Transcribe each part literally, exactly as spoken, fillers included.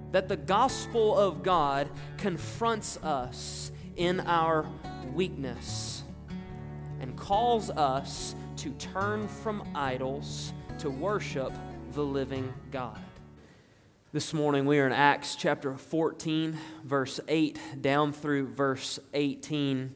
that the gospel of God confronts us in our weakness and calls us to turn from idols to worship the living God. This morning we are in Acts chapter fourteen, verse eight down through verse eighteen.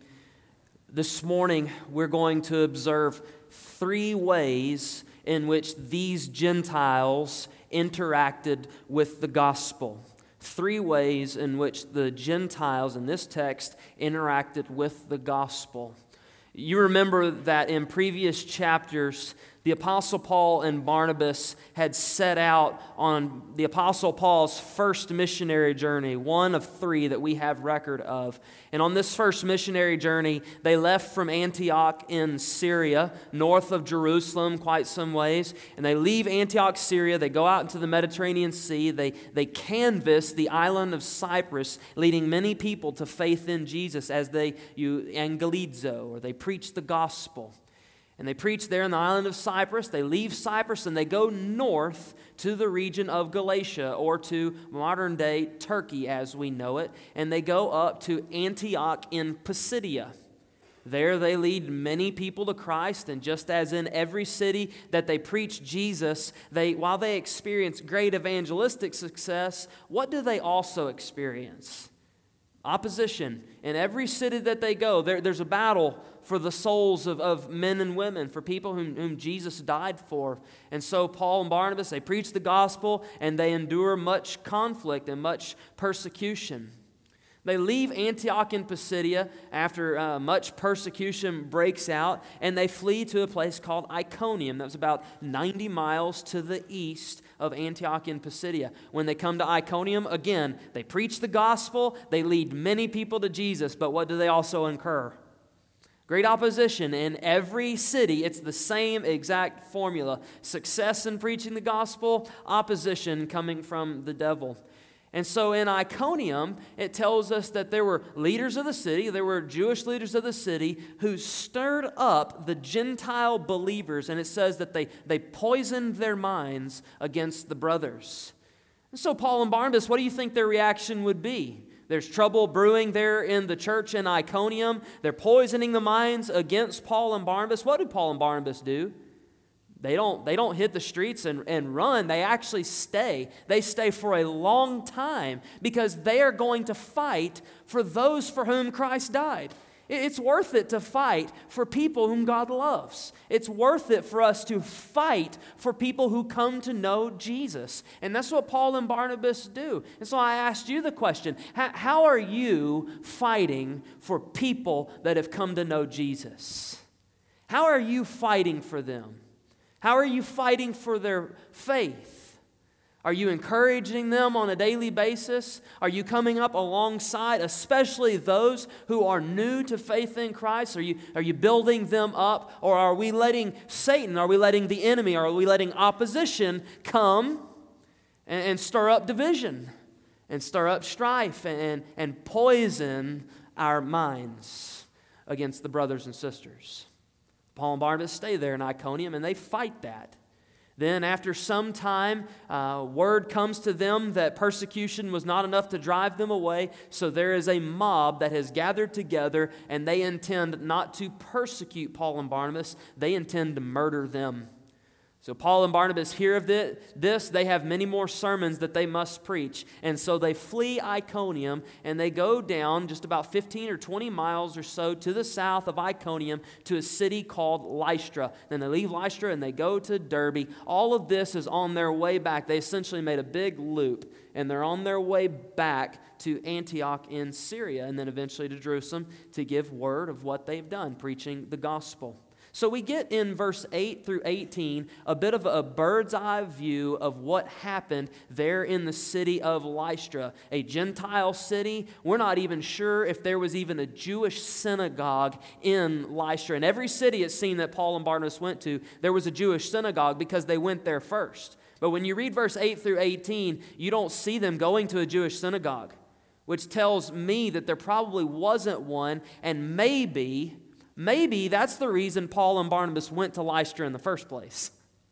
This morning we're going to observe three ways in which these Gentiles interacted with the gospel. Three ways in which the Gentiles in this text interacted with the gospel. You remember that in previous chapters, the Apostle Paul and Barnabas had set out on the Apostle Paul's first missionary journey, one of three that we have record of. And on this first missionary journey, they left from Antioch in Syria, north of Jerusalem, quite some ways. And they leave Antioch, Syria. They go out into the Mediterranean Sea. They, they canvass the island of Cyprus, leading many people to faith in Jesus as they you angelizo, or they preach the gospel. And they preach there in the island of Cyprus. They leave Cyprus and they go north to the region of Galatia, or to modern-day Turkey as we know it. And they go up to Antioch in Pisidia. There they lead many people to Christ, and just as in every city that they preach Jesus, they while they experience great evangelistic success, what do they also experience? Opposition. In every city that they go, there, there's a battle for the souls of, of men and women, for people whom, whom Jesus died for. And so Paul and Barnabas, they preach the gospel, and they endure much conflict and much persecution. They leave Antioch in Pisidia after uh, much persecution breaks out, and they flee to a place called Iconium. That was about ninety miles to the east of Antioch in Pisidia. When they come to Iconium, again, they preach the gospel, they lead many people to Jesus, but what do they also incur? Great opposition in every city. It's the same exact formula. Success in preaching the gospel, opposition coming from the devil. And so in Iconium, it tells us that there were leaders of the city, there were Jewish leaders of the city who stirred up the Gentile believers, and it says that they, they poisoned their minds against the brothers. And so Paul and Barnabas, what do you think their reaction would be? There's trouble brewing there in the church in Iconium. They're poisoning the minds against Paul and Barnabas. What do Paul and Barnabas do? They don't, they don't hit the streets and, and run. They actually stay. They stay for a long time because they are going to fight for those for whom Christ died. It's worth it to fight for people whom God loves. It's worth it for us to fight for people who come to know Jesus. And that's what Paul and Barnabas do. And so I asked you the question, how, how are you fighting for people that have come to know Jesus? How are you fighting for them? How are you fighting for their faith? Are you encouraging them on a daily basis? Are you coming up alongside, especially those who are new to faith in Christ? Are you, are you building them up? Or are we letting Satan, are we letting the enemy, are we letting opposition come and, and stir up division and stir up strife and, and poison our minds against the brothers and sisters? Paul and Barnabas stay there in Iconium, and they fight that. Then after some time, uh, word comes to them that persecution was not enough to drive them away, so there is a mob that has gathered together, and they intend not to persecute Paul and Barnabas. They intend to murder them. So Paul and Barnabas hear of this. They have many more sermons that they must preach. And so they flee Iconium, and they go down just about fifteen or twenty miles or so to the south of Iconium to a city called Lystra. Then they leave Lystra and they go to Derbe. All of this is on their way back. They essentially made a big loop, and they're on their way back to Antioch in Syria, and then eventually to Jerusalem to give word of what they've done, preaching the gospel. So we get in verse eight through eighteen a bit of a bird's eye view of what happened there in the city of Lystra, a Gentile city. We're not even sure if there was even a Jewish synagogue in Lystra. In every city it's seen that Paul and Barnabas went to, there was a Jewish synagogue because they went there first. But when you read verse eight through eighteen, you don't see them going to a Jewish synagogue, which tells me that there probably wasn't one, and maybe... Maybe that's the reason Paul and Barnabas went to Lystra in the first place.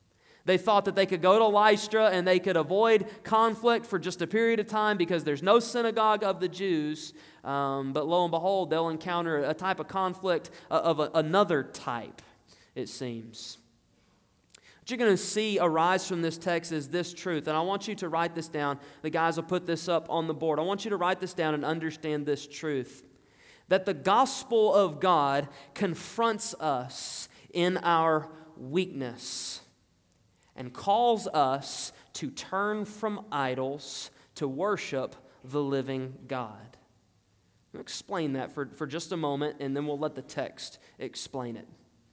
They thought that they could go to Lystra and they could avoid conflict for just a period of time because there's no synagogue of the Jews. Um, but lo and behold, they'll encounter a type of conflict of a, another type, it seems. What you're going to see arise from this text is this truth. And I want you to write this down. The guys will put this up on the board. I want you to write this down and understand this truth. That the gospel of God confronts us in our weakness and calls us to turn from idols to worship the living God. I'll explain that for, for just a moment, and then we'll let the text explain it.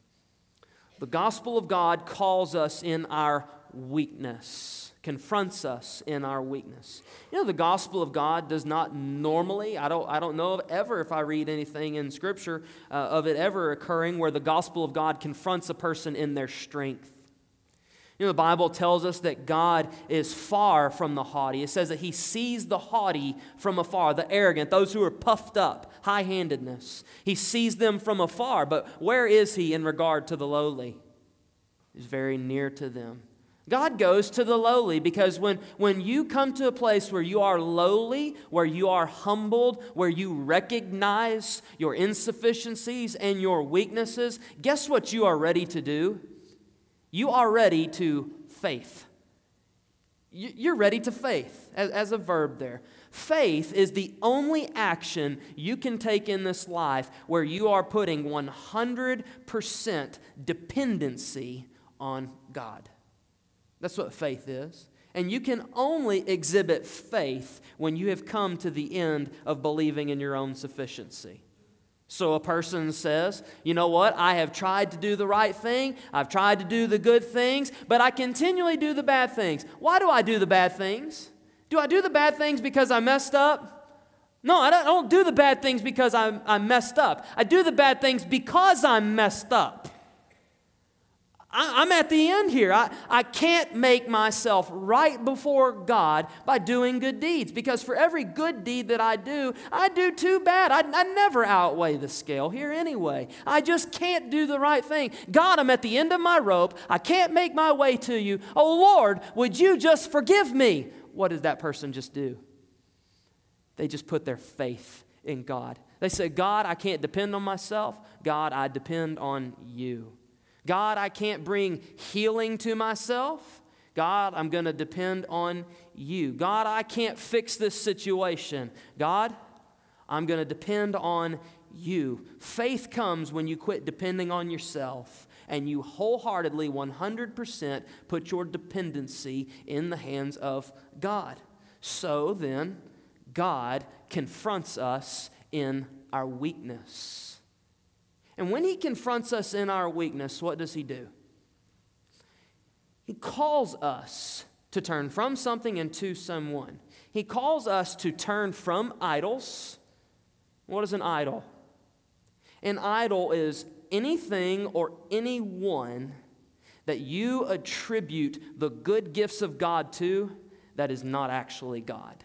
The gospel of God calls us in our weakness, confronts us in our weakness. You know, the gospel of God does not normally, I don't, I don't know of ever, if I read anything in Scripture, uh, of it ever occurring where the gospel of God confronts a person in their strength. You know, the Bible tells us that God is far from the haughty. It says that He sees the haughty from afar, the arrogant, those who are puffed up, high-handedness. He sees them from afar, but where is He in regard to the lowly? He's very near to them. God goes to the lowly because when, when you come to a place where you are lowly, where you are humbled, where you recognize your insufficiencies and your weaknesses, guess what you are ready to do? You are ready to faith. You're ready to faith, as, as a verb there. Faith is the only action you can take in this life where you are putting one hundred percent dependency on God. That's what faith is. And you can only exhibit faith when you have come to the end of believing in your own sufficiency. So a person says, you know what, I have tried to do the right thing, I've tried to do the good things, but I continually do the bad things. Why do I do the bad things? Do I do the bad things because I messed up? No, I don't, I don't do the bad things because I'm, I'm messed up. I do the bad things because I'm messed up. I'm at the end here. I, I can't make myself right before God by doing good deeds, because for every good deed that I do, I do too bad. I, I never outweigh the scale here anyway. I just can't do the right thing. God, I'm at the end of my rope. I can't make my way to you. Oh Lord, would you just forgive me? What did that person just do? They just put their faith in God. They said, God, I can't depend on myself. God, I depend on you. God, I can't bring healing to myself. God, I'm going to depend on you. God, I can't fix this situation. God, I'm going to depend on you. Faith comes when you quit depending on yourself and you wholeheartedly, one hundred percent put your dependency in the hands of God. So then, God confronts us in our weakness. And when He confronts us in our weakness, what does He do? He calls us to turn from something and to someone. He calls us to turn from idols. What is an idol? An idol is anything or anyone that you attribute the good gifts of God to that is not actually God.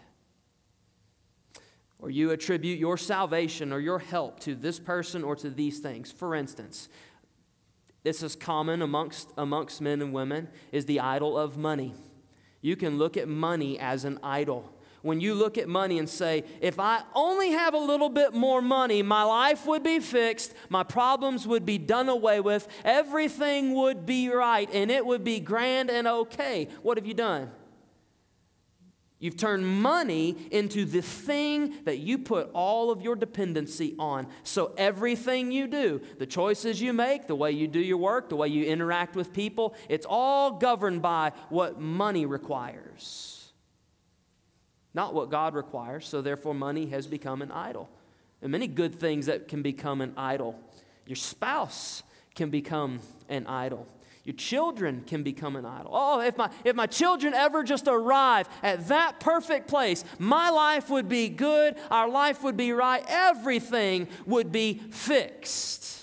Or you attribute your salvation or your help to this person or to these things. For instance, this is common amongst, amongst men and women, is the idol of money. You can look at money as an idol. When you look at money and say, if I only have a little bit more money, my life would be fixed, my problems would be done away with, everything would be right, and it would be grand and okay. What have you done? You've turned money into the thing that you put all of your dependency on. So everything you do, the choices you make, the way you do your work, the way you interact with people, it's all governed by what money requires. Not what God requires, so therefore money has become an idol. And many good things that can become an idol. Your spouse can become an idol. Your children can become an idol. Oh, if my, if my children ever just arrive at that perfect place, my life would be good, our life would be right, everything would be fixed.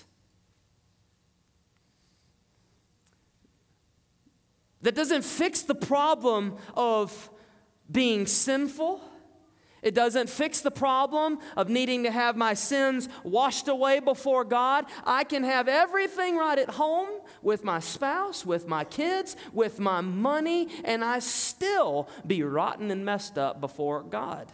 That doesn't fix the problem of being sinful. It doesn't fix the problem of needing to have my sins washed away before God. I can have everything right at home with my spouse, with my kids, with my money, and I still be rotten and messed up before God.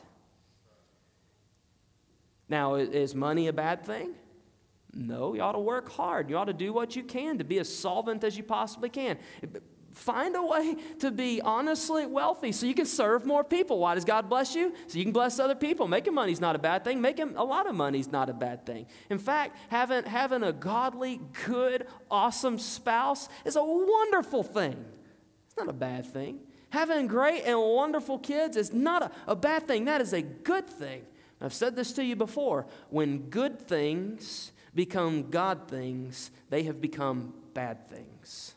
Now, is money a bad thing? No, you ought to work hard. You ought to do what you can to be as solvent as you possibly can. Find a way to be honestly wealthy so you can serve more people. Why does God bless you? So you can bless other people. Making money is not a bad thing. Making a lot of money is not a bad thing. In fact, having, having a godly, good, awesome spouse is a wonderful thing. It's not a bad thing. Having great and wonderful kids is not a, a bad thing. That is a good thing. I've said this to you before. When good things become God things, they have become bad things.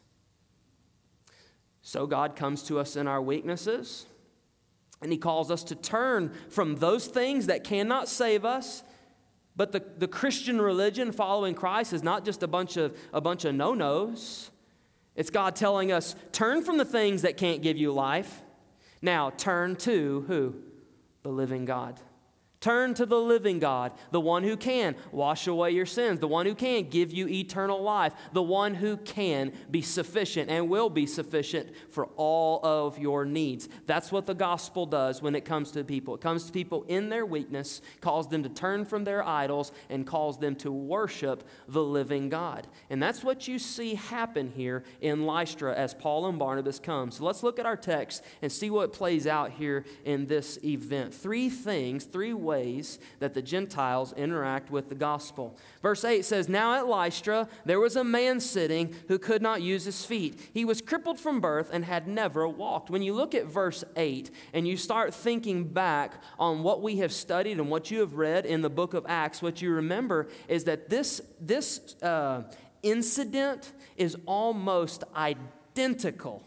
So God comes to us in our weaknesses, and He calls us to turn from those things that cannot save us. But the, the Christian religion, following Christ, is not just a bunch of a bunch of no-nos. It's God telling us, turn from the things that can't give you life. Now turn to who? The living God. Turn to the living God, the one who can wash away your sins, the one who can give you eternal life, the one who can be sufficient and will be sufficient for all of your needs. That's what the gospel does when it comes to people. It comes to people in their weakness, calls them to turn from their idols, and calls them to worship the living God. And that's what you see happen here in Lystra as Paul and Barnabas come. So let's look at our text and see what plays out here in this event. Three things, three ways that the Gentiles interact with the gospel. Verse eight says, "Now at Lystra there was a man sitting who could not use his feet. He was crippled from birth and had never walked." When you look at verse eight and you start thinking back on what we have studied and what you have read in the book of Acts, what you remember is that this, this uh, incident is almost identical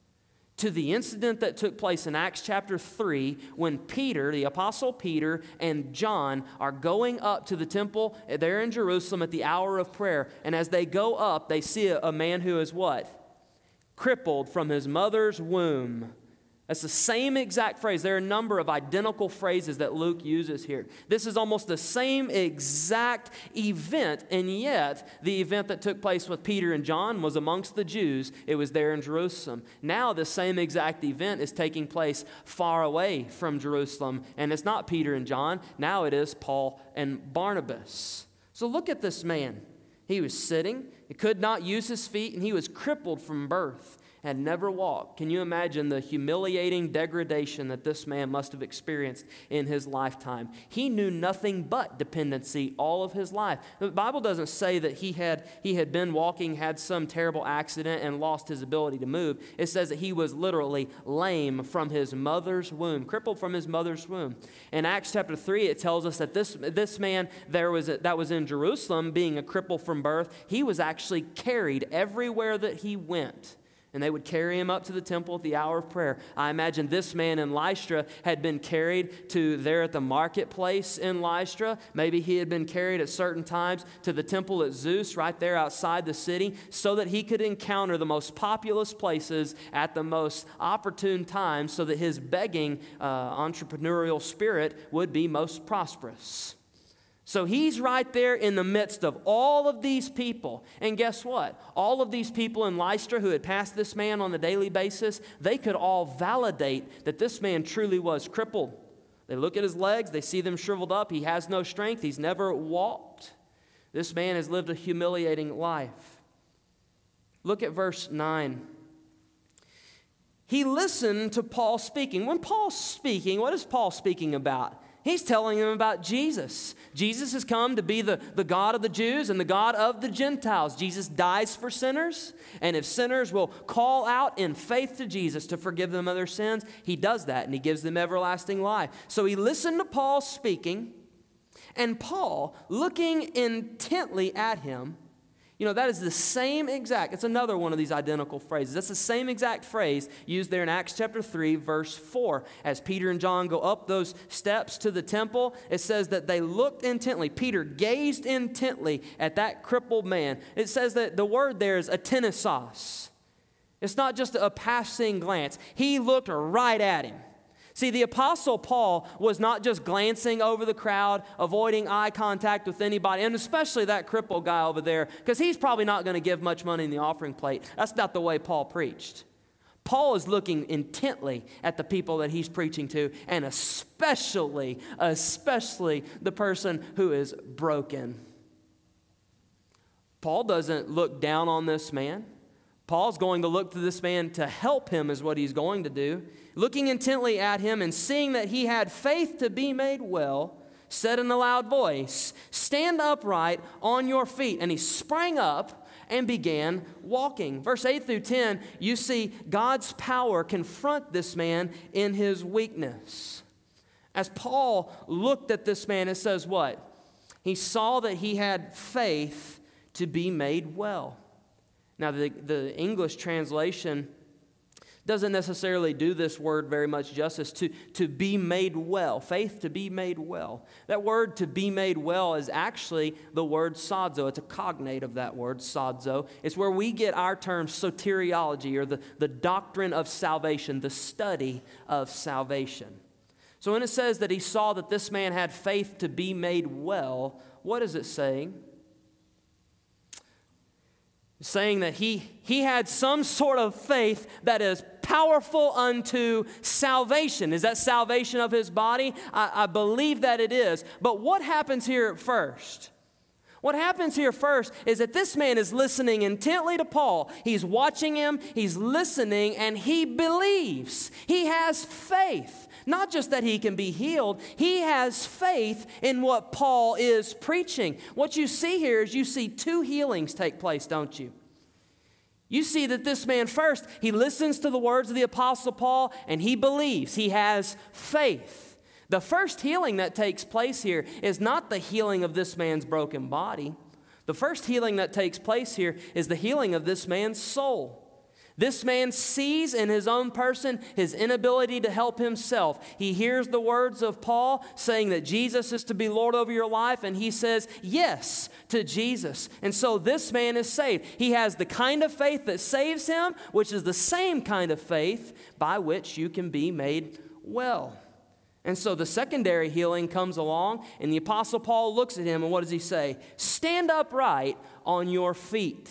to the incident that took place in Acts chapter three when Peter, the apostle Peter, and John are going up to the temple there in Jerusalem at the hour of prayer. And as they go up, they see a, a man who is what? Crippled from his mother's womb. That's the same exact phrase. There are a number of identical phrases that Luke uses here. This is almost the same exact event, and yet the event that took place with Peter and John was amongst the Jews. It was there in Jerusalem. Now the same exact event is taking place far away from Jerusalem, and it's not Peter and John. Now it is Paul and Barnabas. So look at this man. He was sitting, he could not use his feet, and he was crippled from birth. Had never walked. Can you imagine the humiliating degradation that this man must have experienced in his lifetime? He knew nothing but dependency all of his life. The Bible doesn't say that he had, he had been walking, had some terrible accident, and lost his ability to move. It says that he was literally lame from his mother's womb, crippled from his mother's womb. In Acts chapter three, it tells us that this, this man there was a, that was in Jerusalem, being a cripple from birth, he was actually carried everywhere that he went. And they would carry him up to the temple at the hour of prayer. I imagine this man in Lystra had been carried to there at the marketplace in Lystra. Maybe he had been carried at certain times to the temple at Zeus right there outside the city so that he could encounter the most populous places at the most opportune times so that his begging uh, entrepreneurial spirit would be most prosperous. So he's right there in the midst of all of these people. And guess what? All of these people in Lystra who had passed this man on a daily basis, they could all validate that this man truly was crippled. They look at his legs, they see them shriveled up. He has no strength. He's never walked. This man has lived a humiliating life. Look at verse nine. He listened to Paul speaking. When Paul's speaking, what is Paul speaking about? He's telling them about Jesus. Jesus has come to be the, the God of the Jews and the God of the Gentiles. Jesus dies for sinners, and if sinners will call out in faith to Jesus to forgive them of their sins, he does that, and he gives them everlasting life. So he listened to Paul speaking, and Paul, looking intently at him, you know, that is the same exact, it's another one of these identical phrases. That's the same exact phrase used there in Acts chapter three, verse four. As Peter and John go up those steps to the temple, it says that they looked intently. Peter gazed intently at that crippled man. It says that the word there is atenesos. It's not just a passing glance. He looked right at him. See, the Apostle Paul was not just glancing over the crowd, avoiding eye contact with anybody, and especially that crippled guy over there, because he's probably not going to give much money in the offering plate. That's not the way Paul preached. Paul is looking intently at the people that he's preaching to, and especially, especially the person who is broken. Paul doesn't look down on this man. Paul's going to look to this man to help him is what he's going to do. Looking intently at him and seeing that he had faith to be made well, said in a loud voice, "Stand upright on your feet." And he sprang up and began walking. Verse eight through ten, you see God's power confront this man in his weakness. As Paul looked at this man, it says what? He saw that he had faith to be made well. Now, the, the English translation doesn't necessarily do this word very much justice, to, to be made well, faith to be made well. That word to be made well is actually the word sozo. It's a cognate of that word, sozo. It's where we get our term soteriology, or the, the doctrine of salvation, the study of salvation. So when it says that he saw that this man had faith to be made well, what is it saying? Saying that he, he had some sort of faith that is powerful unto salvation. Is that salvation of his body? I, I believe that it is. But what happens here first? What happens here first is that this man is listening intently to Paul. He's watching him, he's listening, and he believes. He has faith. Not just that he can be healed, he has faith in what Paul is preaching. What you see here is you see two healings take place, don't you? You see that this man first, he listens to the words of the Apostle Paul, and he believes. He has faith. The first healing that takes place here is not the healing of this man's broken body. The first healing that takes place here is the healing of this man's soul. This man sees in his own person his inability to help himself. He hears the words of Paul saying that Jesus is to be Lord over your life, and he says yes to Jesus. And so this man is saved. He has the kind of faith that saves him, which is the same kind of faith by which you can be made well. And so the secondary healing comes along, and the Apostle Paul looks at him, and what does he say? Stand upright on your feet.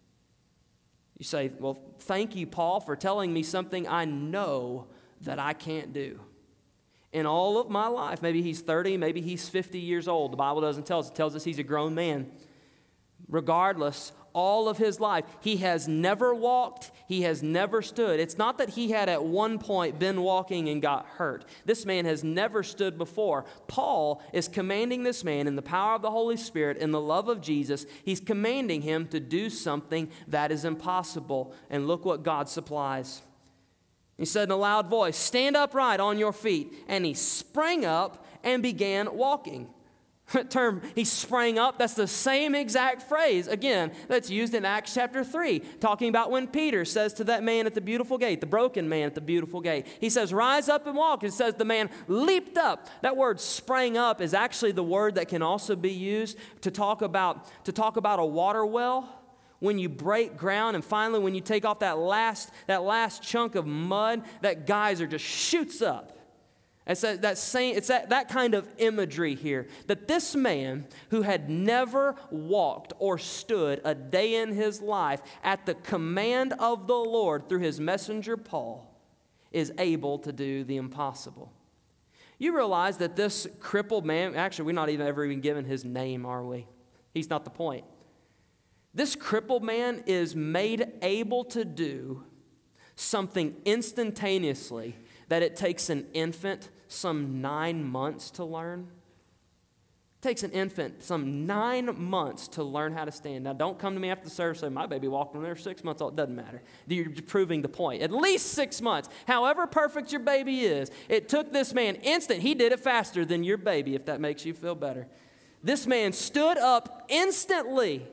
You say, well, thank you, Paul, for telling me something I know that I can't do. In all of my life, maybe he's thirty, maybe he's fifty years old. The Bible doesn't tell us. It tells us he's a grown man. Regardless, all of his life, he has never walked, he has never stood. It's not that he had at one point been walking and got hurt. This man has never stood before. Paul is commanding this man in the power of the Holy Spirit, in the love of Jesus. He's commanding him to do something that is impossible. And look what God supplies. He said in a loud voice, "Stand upright on your feet." And he sprang up and began walking. That term, he sprang up, that's the same exact phrase, again, that's used in Acts chapter three, talking about when Peter says to that man at the beautiful gate, the broken man at the beautiful gate, he says, "Rise up and walk." It says the man leaped up. That word sprang up is actually the word that can also be used to talk about, to talk about a water well. When you break ground, and finally when you take off that last, that last chunk of mud, that geyser just shoots up. It's that, that same, it's that, that kind of imagery here, that this man who had never walked or stood a day in his life, at the command of the Lord through his messenger Paul, is able to do the impossible. You realize that this crippled man, actually we're not even ever even given his name, are we? He's not the point. This crippled man is made able to do something instantaneously that it takes an infant some nine months to learn. It takes an infant some nine months to learn how to stand. Now, don't come to me after the service and say, "My baby walked when they were six months old." It doesn't matter. You're proving the point. At least six months. However perfect your baby is, it took this man instant. He did it faster than your baby, if that makes you feel better. This man stood up instantly.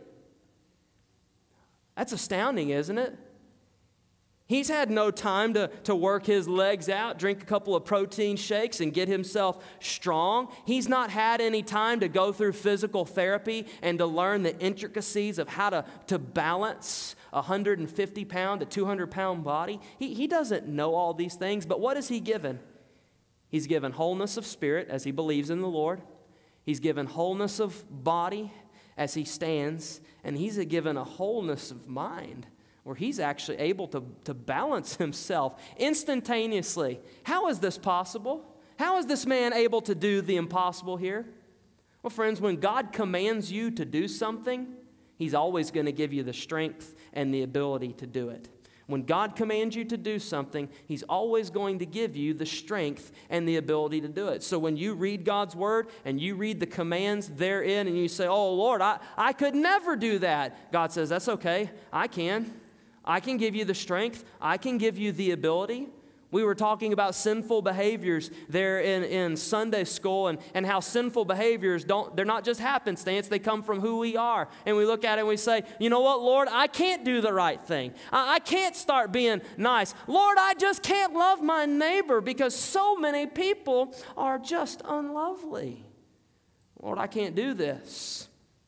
That's astounding, isn't it? He's had no time to, to work his legs out, drink a couple of protein shakes, and get himself strong. He's not had any time to go through physical therapy and to learn the intricacies of how to, to balance a one hundred fifty pound to two hundred pound body. He, he doesn't know all these things, but what is he given? He's given wholeness of spirit as he believes in the Lord. He's given wholeness of body as he stands. And he's given a wholeness of mind where he's actually able to, to balance himself instantaneously. How is this possible? How is this man able to do the impossible here? Well, friends, when God commands you to do something, he's always going to give you the strength and the ability to do it. When God commands you to do something, he's always going to give you the strength and the ability to do it. So when you read God's word and you read the commands therein and you say, oh, Lord, I, I could never do that. God says, that's okay. I can. I can give you the strength. I can give you the ability. We were talking about sinful behaviors there in, in Sunday school and, and how sinful behaviors don't, they're not just happenstance, they come from who we are. And we look at it and we say, you know what, Lord, I can't do the right thing. I, I can't start being nice. Lord, I just can't love my neighbor because so many people are just unlovely. Lord, I can't do this.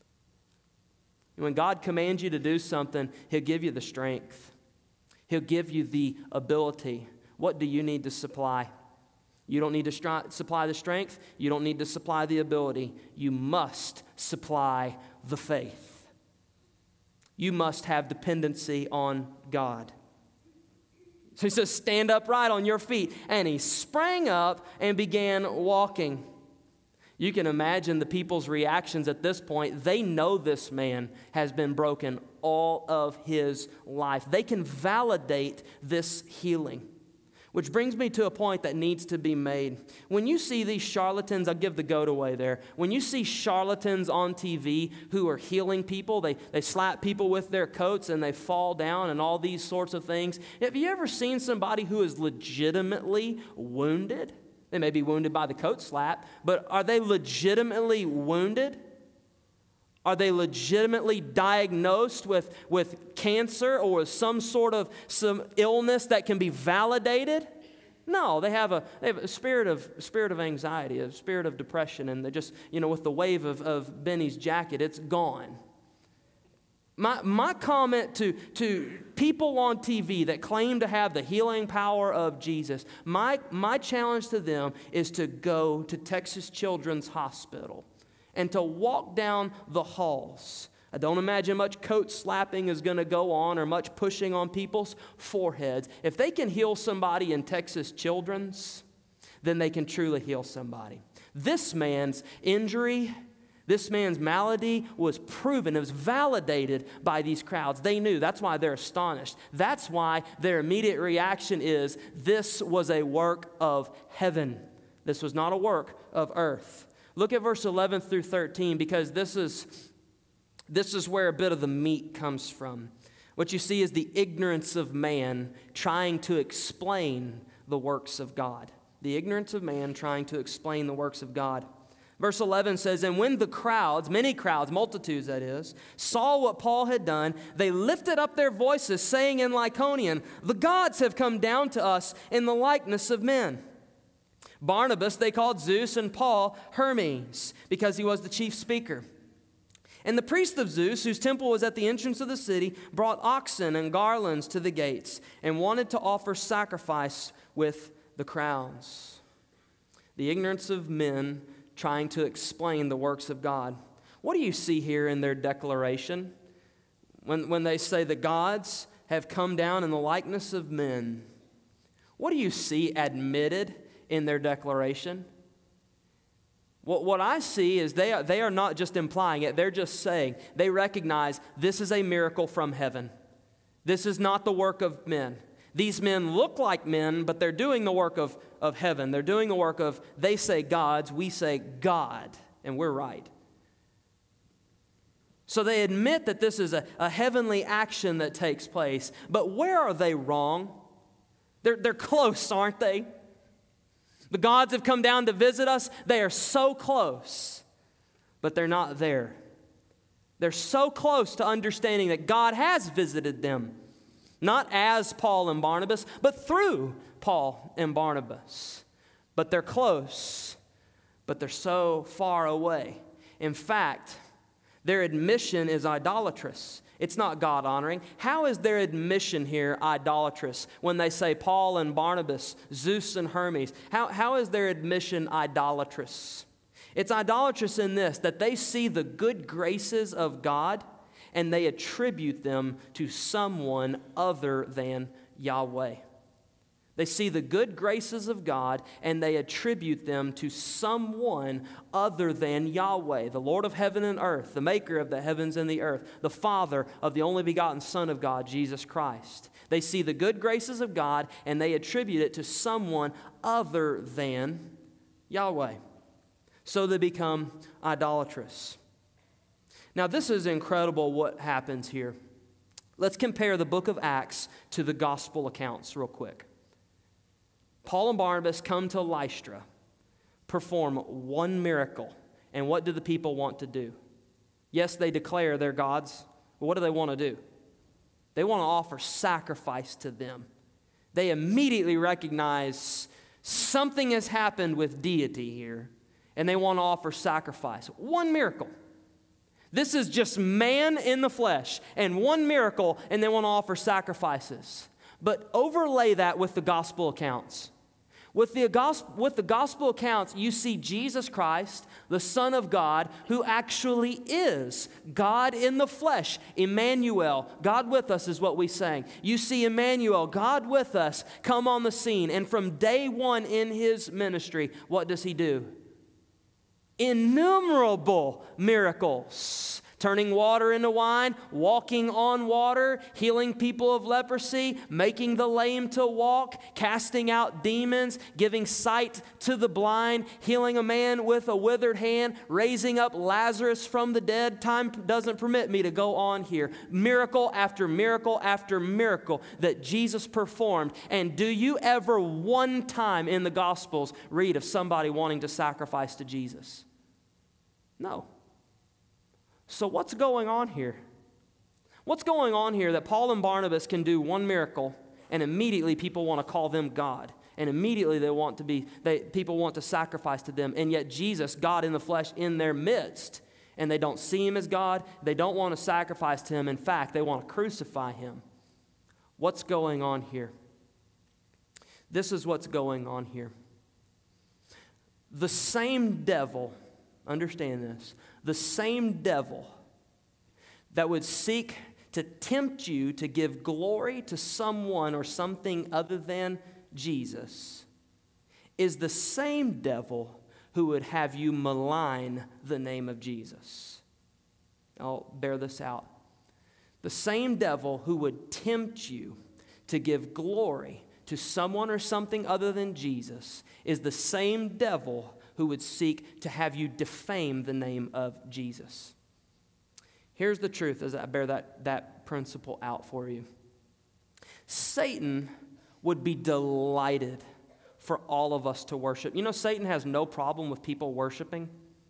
And when God commands you to do something, he'll give you the strength. He'll give you the ability. What do you need to supply? You don't need to stri- supply the strength. You don't need to supply the ability. You must supply the faith. You must have dependency on God. So he says, stand upright on your feet. And he sprang up and began walking. You can imagine the people's reactions at this point. They know this man has been broken all of his life. They can validate this healing. Which brings me to a point that needs to be made. When you see these charlatans, I'll give the goat away there. When you see charlatans on T V who are healing people, they, they slap people with their coats and they fall down and all these sorts of things. Have you ever seen somebody who is legitimately wounded? They may be wounded by the coat slap, but are they legitimately wounded? Are they legitimately diagnosed with, with cancer or with some sort of some illness that can be validated? No, they have a, they have a spirit of spirit of anxiety, a spirit of depression, and they just, you know, with the wave of, of Benny's jacket, it's gone. My my comment to, to people on T V that claim to have the healing power of Jesus, my my challenge to them is to go to Texas Children's Hospital and to walk down the halls. I don't imagine much coat slapping is going to go on or much pushing on people's foreheads. If they can heal somebody in Texas Children's, then they can truly heal somebody. This man's injury, this man's malady was proven. It was validated by these crowds. They knew. That's why they're astonished. That's why their immediate reaction is, this was a work of heaven. This was not a work of earth. Look at verse eleven through thirteen, because this is, this is where a bit of the meat comes from. What you see is the ignorance of man trying to explain the works of God. The ignorance of man trying to explain the works of God. Verse eleven says, and when the crowds, many crowds, multitudes that is, saw what Paul had done, they lifted up their voices, saying in Lycaonian, the gods have come down to us in the likeness of men. Barnabas they called Zeus, and Paul Hermes, because he was the chief speaker. And the priest of Zeus, whose temple was at the entrance of the city, brought oxen and garlands to the gates and wanted to offer sacrifice with the crowds. The ignorance of men trying to explain the works of God. What do you see here in their declaration? When, when they say the gods have come down in the likeness of men, what do you see admitted in their declaration? What, what I see is they are, they are not just implying it, they're just saying, they recognize this is a miracle from heaven. This is not the work of men. These men look like men, but they're doing the work of, of heaven. They're doing the work of, they say gods, we say God, and we're right. So they admit that this is a, a heavenly action that takes place, but where are they wrong? They're, they're close, aren't they? The gods have come down to visit us. They are so close, but they're not there. They're so close to understanding that God has visited them, not as Paul and Barnabas, but through Paul and Barnabas. But they're close, but they're so far away. In fact, their admission is idolatrous. It's not God-honoring. How is their admission here idolatrous when they say Paul and Barnabas, Zeus and Hermes? How, how is their admission idolatrous? It's idolatrous in this, that they see the good graces of God and they attribute them to someone other than Yahweh. They see the good graces of God and they attribute them to someone other than Yahweh, the Lord of heaven and earth, the maker of the heavens and the earth, the Father of the only begotten Son of God, Jesus Christ. They see the good graces of God and they attribute it to someone other than Yahweh. So they become idolatrous. Now, this is incredible what happens here. Let's compare the book of Acts to the gospel accounts real quick. Paul and Barnabas come to Lystra, perform one miracle, and what do the people want to do? Yes, they declare they're gods, but what do they want to do? They want to offer sacrifice to them. They immediately recognize something has happened with deity here, and they want to offer sacrifice. One miracle. This is just man in the flesh, and one miracle, and they want to offer sacrifices. But overlay that with the gospel accounts. With the, gospel, with the gospel accounts, you see Jesus Christ, the Son of God, who actually is God in the flesh. Emmanuel, God with us is what we sang. You see Emmanuel, God with us, come on the scene. And from day one in his ministry, what does he do? Innumerable miracles. Turning water into wine, walking on water, healing people of leprosy, making the lame to walk, casting out demons, giving sight to the blind, healing a man with a withered hand, raising up Lazarus from the dead. Time doesn't permit me to go on here. Miracle after miracle after miracle that Jesus performed. And do you ever one time in the Gospels read of somebody wanting to sacrifice to Jesus? No. So what's going on here? What's going on here that Paul and Barnabas can do one miracle and immediately people want to call them God, and immediately they want to be they people want to sacrifice to them, and yet Jesus, God in the flesh, in their midst, and they don't see him as God, they don't want to sacrifice to him. In fact, they want to crucify him. What's going on here? This is what's going on here. The same devil, understand this, the same devil that would seek to tempt you to give glory to someone or something other than Jesus is the same devil who would have you malign the name of Jesus. I'll bear this out. The same devil who would tempt you to give glory to someone or something other than Jesus is the same devil who would seek to have you defame the name of Jesus. Here's the truth as I bear that, that principle out for you. Satan would be delighted for all of us to worship. You know, Satan has no problem with people worshiping.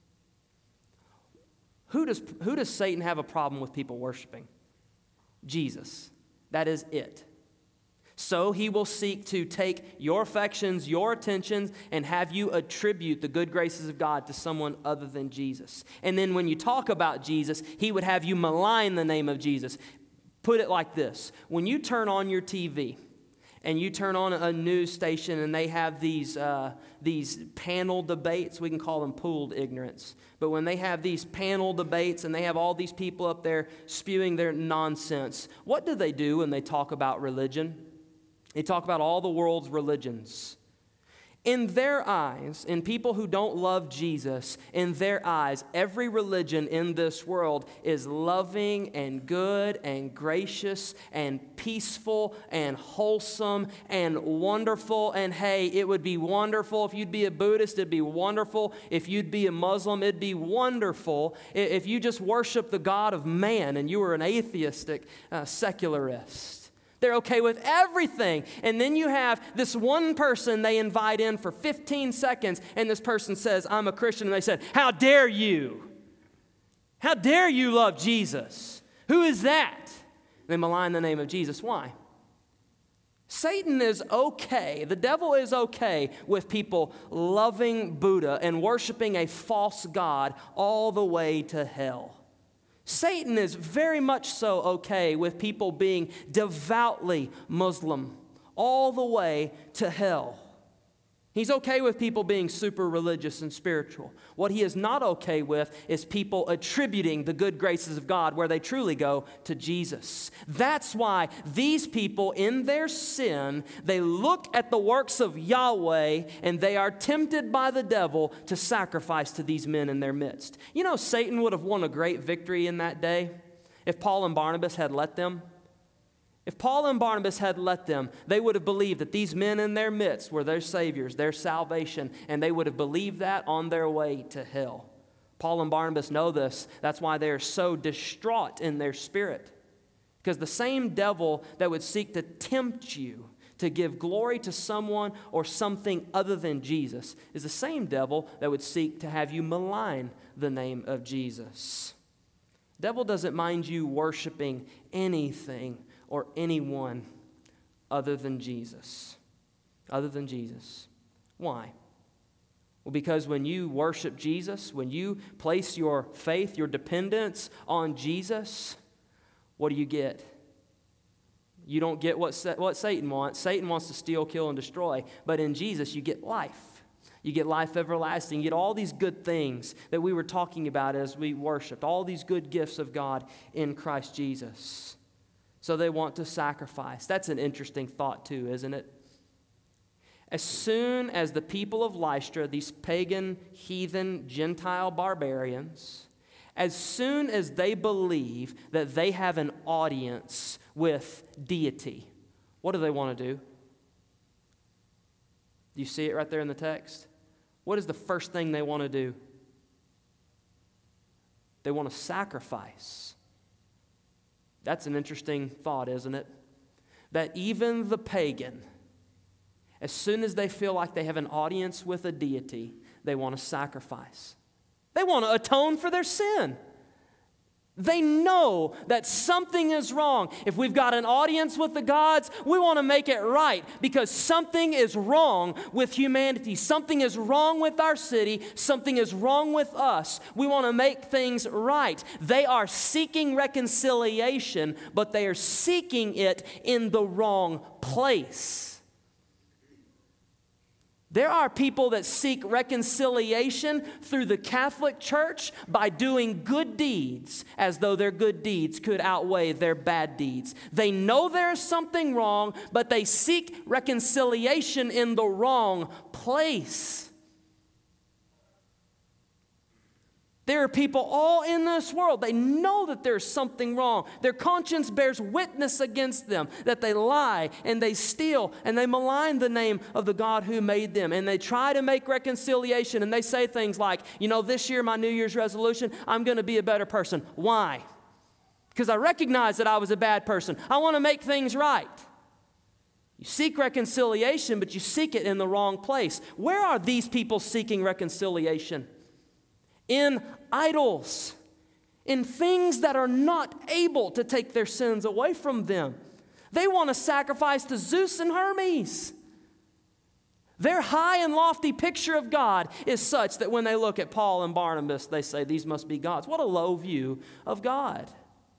Who does, who does Satan have a problem with people worshiping? Jesus. That is it. So he will seek to take your affections, your attentions, and have you attribute the good graces of God to someone other than Jesus. And then when you talk about Jesus, he would have you malign the name of Jesus. Put it like this. When you turn on your T V and you turn on a news station and they have these, uh, these panel debates, we can call them pooled ignorance. But when they have these panel debates and they have all these people up there spewing their nonsense, what do they do when they talk about religion? They talk about all the world's religions. In their eyes, in people who don't love Jesus, in their eyes, every religion in this world is loving and good and gracious and peaceful and wholesome and wonderful. And hey, it would be wonderful if you'd be a Buddhist. It'd be wonderful if you'd be a Muslim. It'd be wonderful if you just worship the God of man and you were an atheistic uh, secularist. They're okay with everything. And then you have this one person they invite in for fifteen seconds, and this person says, I'm a Christian. And they said, how dare you? How dare you love Jesus? Who is that? They malign the name of Jesus. Why? Satan is okay, the devil is okay with people loving Buddha and worshiping a false god all the way to hell. Satan is very much so okay with people being devoutly Muslim all the way to hell. He's okay with people being super religious and spiritual. What he is not okay with is people attributing the good graces of God where they truly go to Jesus. That's why these people in their sin, they look at the works of Yahweh and they are tempted by the devil to sacrifice to these men in their midst. You know, Satan would have won a great victory in that day if Paul and Barnabas had let them. If Paul and Barnabas had let them, they would have believed that these men in their midst were their saviors, their salvation, and they would have believed that on their way to hell. Paul and Barnabas know this. That's why they are so distraught in their spirit. Because the same devil that would seek to tempt you to give glory to someone or something other than Jesus is the same devil that would seek to have you malign the name of Jesus. The devil doesn't mind you worshiping anything or anyone other than Jesus. Other than Jesus. Why? Well, because when you worship Jesus, when you place your faith, your dependence on Jesus, what do you get? You don't get what, what Satan wants. Satan wants to steal, kill, and destroy. But in Jesus, you get life. You get life everlasting. You get all these good things that we were talking about as we worshiped. All these good gifts of God in Christ Jesus. So they want to sacrifice. That's an interesting thought too, isn't it? As soon as the people of Lystra, these pagan, heathen, Gentile barbarians, as soon as they believe that they have an audience with deity, what do they want to do? Do you see it right there in the text? What is the first thing they want to do? They want to sacrifice. That's an interesting thought, isn't it? That even the pagan, as soon as they feel like they have an audience with a deity, they want to sacrifice. They want to atone for their sin. They know that something is wrong. If we've got an audience with the gods, we want to make it right because something is wrong with humanity. Something is wrong with our city. Something is wrong with us. We want to make things right. They are seeking reconciliation, but they are seeking it in the wrong place. There are people that seek reconciliation through the Catholic Church by doing good deeds as though their good deeds could outweigh their bad deeds. They know there's something wrong, but they seek reconciliation in the wrong place. There are people all in this world. They know that there's something wrong. Their conscience bears witness against them, that they lie and they steal and they malign the name of the God who made them. And they try to make reconciliation and they say things like, you know, this year my New Year's resolution, I'm going to be a better person. Why? Because I recognize that I was a bad person. I want to make things right. You seek reconciliation, but you seek it in the wrong place. Where are these people seeking reconciliation? In idols, in things that are not able to take their sins away from them. They want to sacrifice to Zeus and Hermes. Their high and lofty picture of God is such that when they look at Paul and Barnabas, they say, these must be gods. What a low view of God.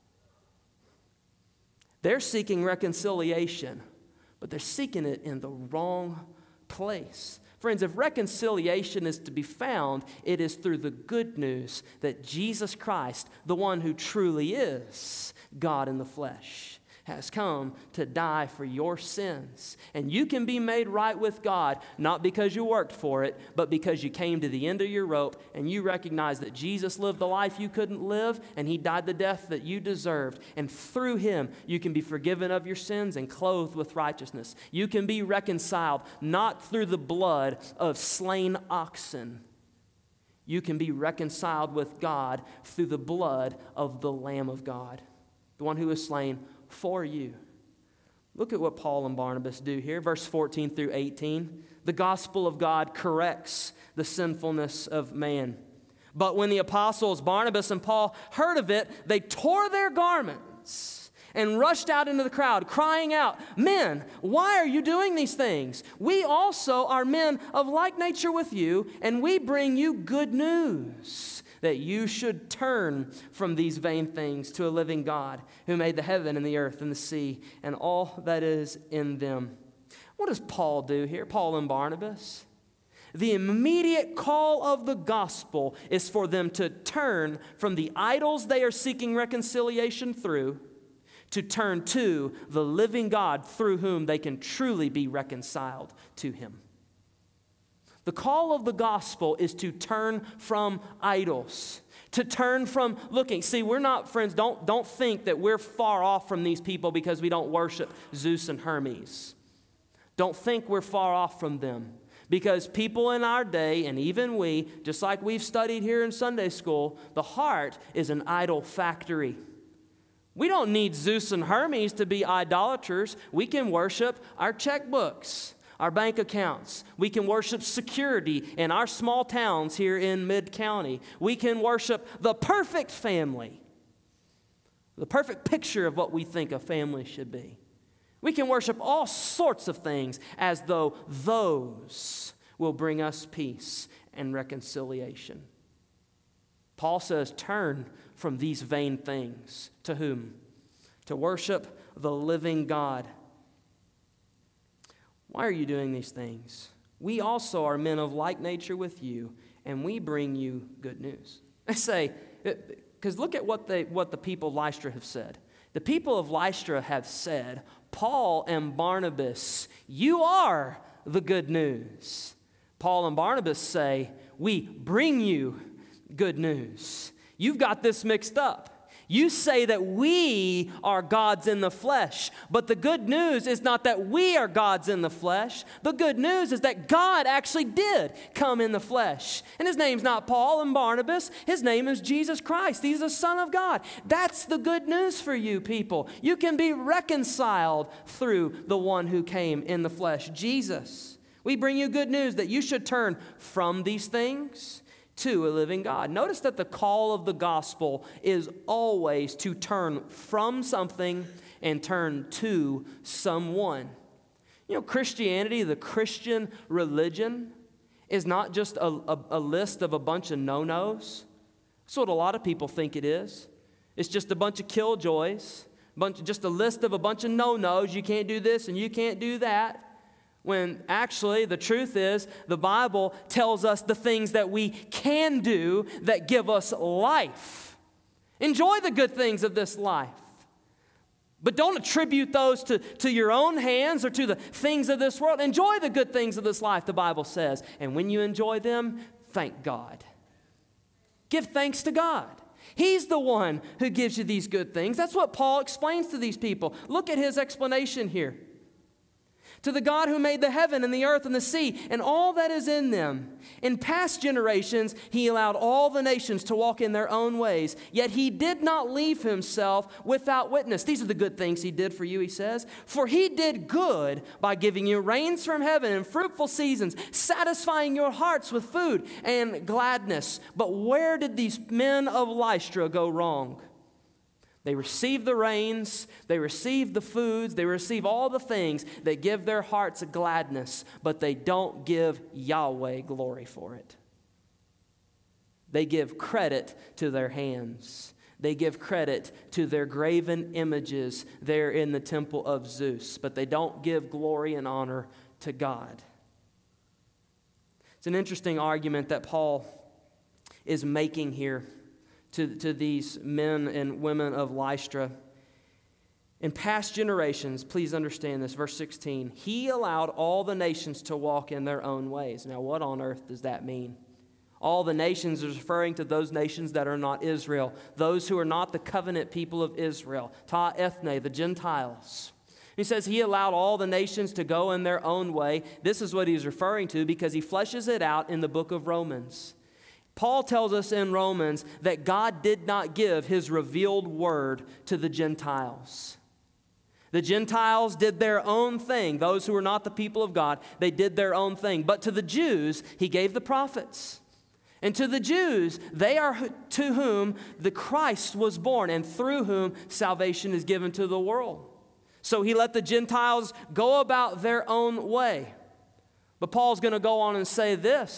They're seeking reconciliation, but they're seeking it in the wrong place. Friends, if reconciliation is to be found, it is through the good news that Jesus Christ, the one who truly is God in the flesh, has come to die for your sins. And you can be made right with God, not because you worked for it, but because you came to the end of your rope and you recognize that Jesus lived the life you couldn't live and he died the death that you deserved. And through him, you can be forgiven of your sins and clothed with righteousness. You can be reconciled, not through the blood of slain oxen. You can be reconciled with God through the blood of the Lamb of God, the one who was slain for you. Look at what Paul and Barnabas do here, verse fourteen through eighteen. The gospel of God corrects the sinfulness of man. But when the apostles Barnabas and Paul heard of it, they tore their garments and rushed out into the crowd, crying out, "Men, why are you doing these things? We also are men of like nature with you, and we bring you good news, that you should turn from these vain things to a living God who made the heaven and the earth and the sea and all that is in them. What does Paul do here, Paul and Barnabas? The immediate call of the gospel is for them to turn from the idols they are seeking reconciliation through to turn to the living God through whom they can truly be reconciled to him. The call of the gospel is to turn from idols, to turn from looking. See, we're not, friends, don't, don't think that we're far off from these people because we don't worship Zeus and Hermes. Don't think we're far off from them. Because people in our day, and even we, just like we've studied here in Sunday school, the heart is an idol factory. We don't need Zeus and Hermes to be idolaters. We can worship our checkbooks, our bank accounts. We can worship security in our small towns here in Mid-County. We can worship the perfect family, the perfect picture of what we think a family should be. We can worship all sorts of things as though those will bring us peace and reconciliation. Paul says, turn from these vain things. To whom? To worship the living God. Why are you doing these things? We also are men of like nature with you, and we bring you good news. I say, because look at what, they, what the people of Lystra have said. The people of Lystra have said, Paul and Barnabas, you are the good news. Paul and Barnabas say, we bring you good news. You've got this mixed up. You say that we are gods in the flesh, but the good news is not that we are gods in the flesh. The good news is that God actually did come in the flesh. And his name's not Paul and Barnabas. His name is Jesus Christ. He's the Son of God. That's the good news for you people. You can be reconciled through the one who came in the flesh, Jesus. We bring you good news that you should turn from these things to a living God. Notice that the call of the gospel is always to turn from something and turn to someone. You know, Christianity, the Christian religion, is not just a, a, a list of a bunch of no-nos. That's what a lot of people think it is. It's just a bunch of killjoys, bunch, just a list of a bunch of no-nos. You can't do this and you can't do that. When actually the truth is the Bible tells us the things that we can do that give us life. Enjoy the good things of this life. But don't attribute those to, to your own hands or to the things of this world. Enjoy the good things of this life, the Bible says. And when you enjoy them, thank God. Give thanks to God. He's the one who gives you these good things. That's what Paul explains to these people. Look at his explanation here. To the God who made the heaven and the earth and the sea and all that is in them. In past generations, he allowed all the nations to walk in their own ways, yet he did not leave himself without witness. These are the good things he did for you, he says. For he did good by giving you rains from heaven and fruitful seasons, satisfying your hearts with food and gladness. But where did these men of Lystra go wrong? They receive the rains, they receive the foods, they receive all the things that give their hearts a gladness, but they don't give Yahweh glory for it. They give credit to their hands. They give credit to their graven images there in the temple of Zeus, but they don't give glory and honor to God. It's an interesting argument that Paul is making here. To, to these men and women of Lystra. In past generations, please understand this, verse sixteen, he allowed all the nations to walk in their own ways. Now, what on earth does that mean? All the nations is referring to those nations that are not Israel, those who are not the covenant people of Israel, ta ethne, the Gentiles. He says he allowed all the nations to go in their own way. This is what he's referring to because he fleshes it out in the book of Romans. Paul tells us in Romans that God did not give his revealed word to the Gentiles. The Gentiles did their own thing. Those who were not the people of God, they did their own thing. But to the Jews, he gave the prophets. And to the Jews, they are to whom the Christ was born and through whom salvation is given to the world. So he let the Gentiles go about their own way. But Paul's going to go on and say this.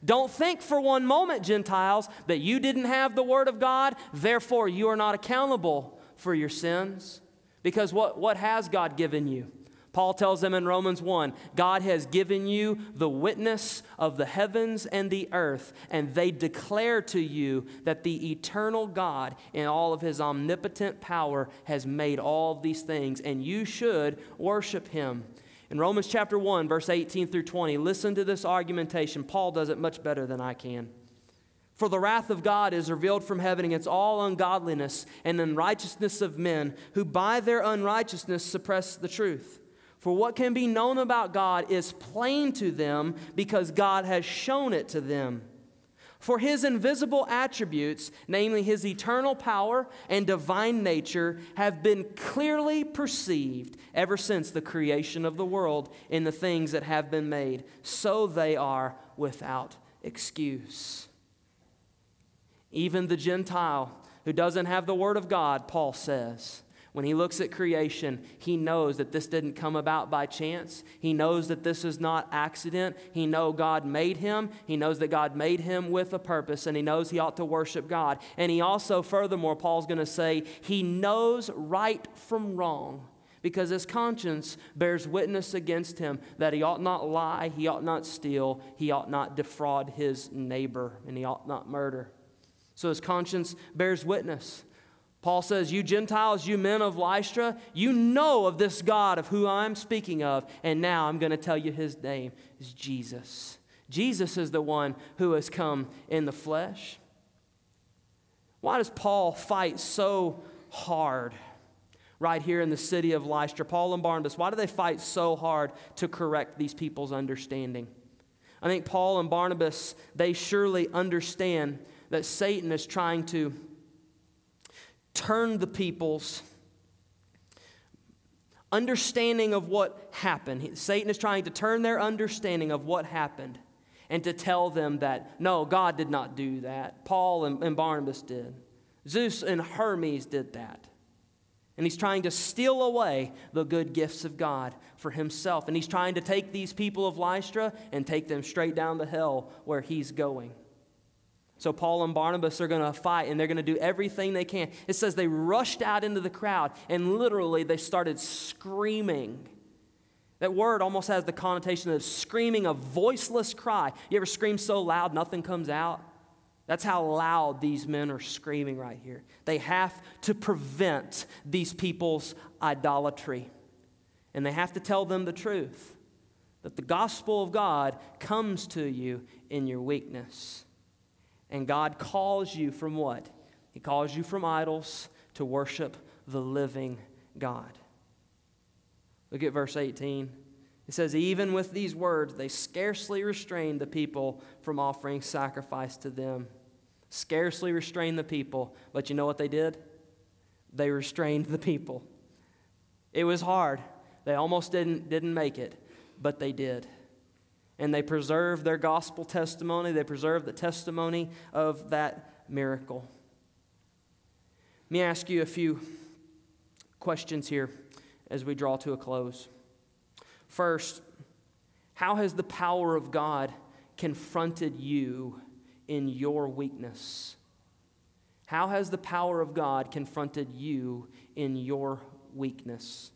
Don't think for one moment, Gentiles, that you didn't have the Word of God, therefore you are not accountable for your sins. Because what, what has God given you? Paul tells them in Romans one, God has given you the witness of the heavens and the earth, and they declare to you that the eternal God in all of his omnipotent power has made all these things, and you should worship him. In Romans chapter one, verse eighteen through twenty, listen to this argumentation. Paul does it much better than I can. For the wrath of God is revealed from heaven against all ungodliness and unrighteousness of men, who by their unrighteousness suppress the truth. For what can be known about God is plain to them, because God has shown it to them. For his invisible attributes, namely his eternal power and divine nature, have been clearly perceived ever since the creation of the world in the things that have been made. So they are without excuse. Even the Gentile who doesn't have the Word of God, Paul says, when he looks at creation, he knows that this didn't come about by chance. He knows that this is not accident. He knows God made him. He knows that God made him with a purpose, and he knows he ought to worship God. And he also, furthermore, Paul's going to say, he knows right from wrong, because his conscience bears witness against him that he ought not lie, he ought not steal, he ought not defraud his neighbor, and he ought not murder. So his conscience bears witness. Paul says, you Gentiles, you men of Lystra, you know of this God of who I'm speaking of, and now I'm going to tell you his name is Jesus. Jesus is the one who has come in the flesh. Why does Paul fight so hard right here in the city of Lystra? Paul and Barnabas, why do they fight so hard to correct these people's understanding? I think Paul and Barnabas, they surely understand that Satan is trying to turn the people's understanding of what happened. Satan is trying to turn their understanding of what happened and to tell them that, no, God did not do that. Paul and, and Barnabas did. Zeus and Hermes did that. And he's trying to steal away the good gifts of God for himself. And he's trying to take these people of Lystra and take them straight down to hell where he's going. So Paul and Barnabas are going to fight, and they're going to do everything they can. It says they rushed out into the crowd, and literally they started screaming. That word almost has the connotation of screaming, a voiceless cry. You ever scream so loud nothing comes out? That's how loud these men are screaming right here. They have to prevent these people's idolatry. And they have to tell them the truth, that the gospel of God comes to you in your weakness. And God calls you from what? He calls you from idols to worship the living God. Look at verse eighteen. It says, even with these words, they scarcely restrained the people from offering sacrifice to them. Scarcely restrained the people. But you know what they did? They restrained the people. It was hard. They almost didn't, didn't make it, but they did. And they preserved their gospel testimony. They preserved the testimony of that miracle. Let me ask you a few questions here as we draw to a close. First, how has the power of God confronted you in your weakness? How has the power of God confronted you in your weakness?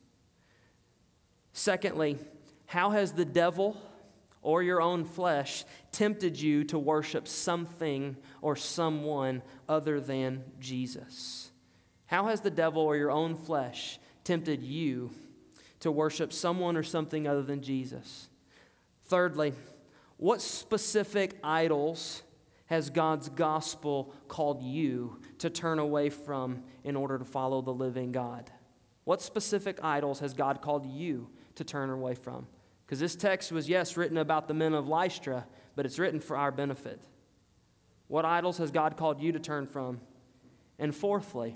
Secondly, how has the devil or your own flesh tempted you to worship something or someone other than Jesus? How has the devil or your own flesh tempted you to worship someone or something other than Jesus? Thirdly, what specific idols has God's gospel called you to turn away from in order to follow the living God? What specific idols has God called you to turn away from? Because this text was, yes, written about the men of Lystra, but it's written for our benefit. What idols has God called you to turn from? And fourthly,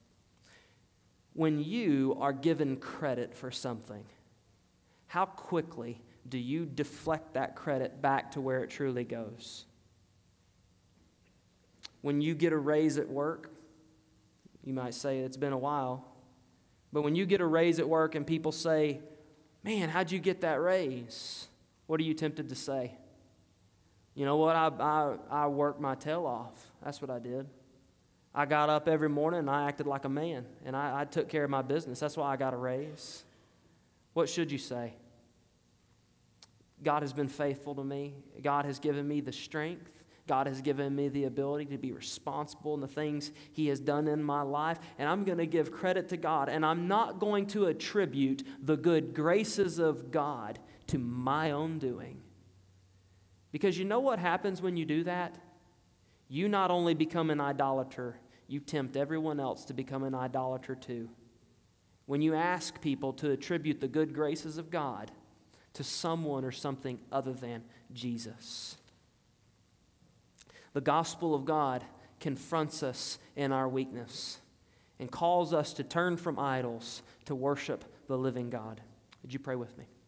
when you are given credit for something, how quickly do you deflect that credit back to where it truly goes? When you get a raise at work, you might say it's been a while, but when you get a raise at work and people say, man, how'd you get that raise? What are you tempted to say? You know what? I, I, I worked my tail off. That's what I did. I got up every morning and I acted like a man, and I, I took care of my business. That's why I got a raise. What should you say? God has been faithful to me. God has given me the strength. God has given me the ability to be responsible in the things He has done in my life, and I'm going to give credit to God, and I'm not going to attribute the good graces of God to my own doing. Because you know what happens when you do that? You not only become an idolater, you tempt everyone else to become an idolater too. When you ask people to attribute the good graces of God to someone or something other than Jesus. The gospel of God confronts us in our weakness and calls us to turn from idols to worship the living God. Would you pray with me?